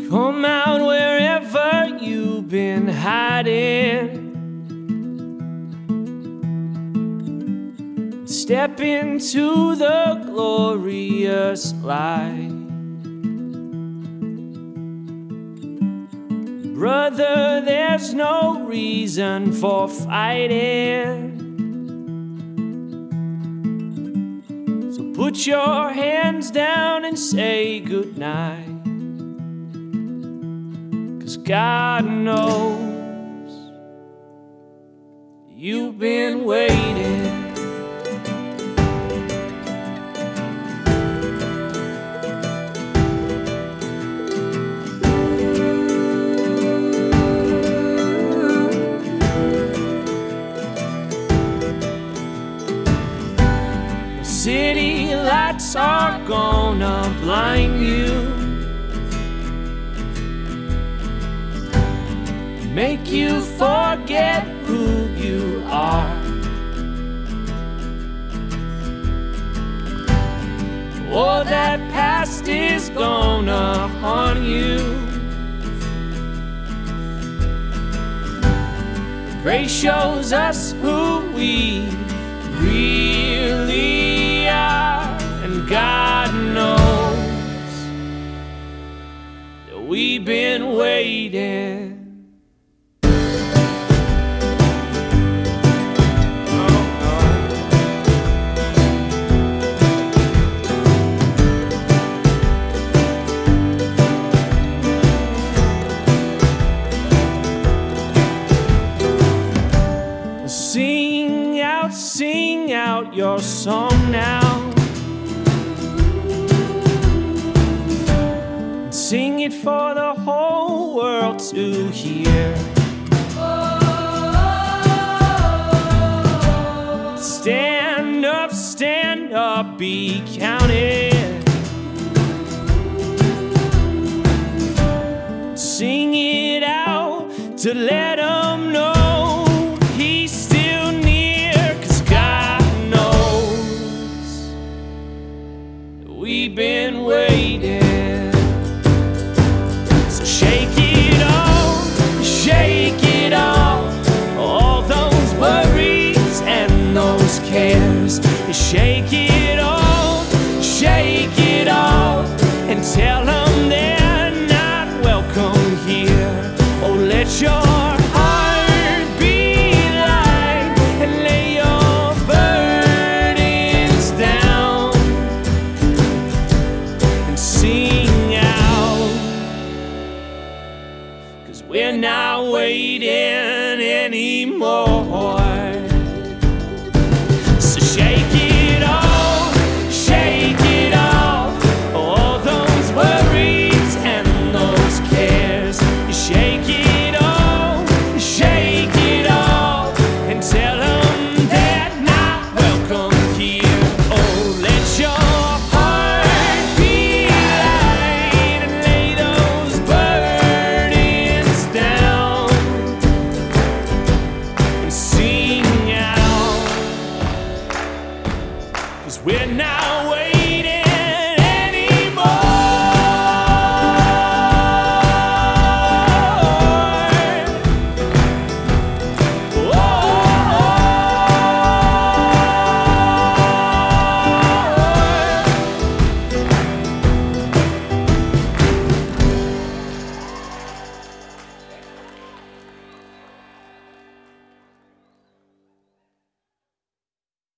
Come out wherever you've been hiding. Step into the glorious light. Brother, there's no reason for fighting. So put your hands down and say goodnight. 'Cause God knows you've been waiting. City lights are gonna blind you, make you forget who you are. Oh, that past is gonna haunt you. Grace shows us who we really are, and God knows that we've been waiting. Sing out your song now. Sing it for the whole world to hear. Stand up, be counted. Sing it out to let them know He's still near, 'cause God knows we've been waiting. So shake it off, all those worries and those cares. Shake it off, and tell them they're not welcome here. Oh, let your heart be light and lay your burdens down and sing out, 'cause we're not waiting anymore.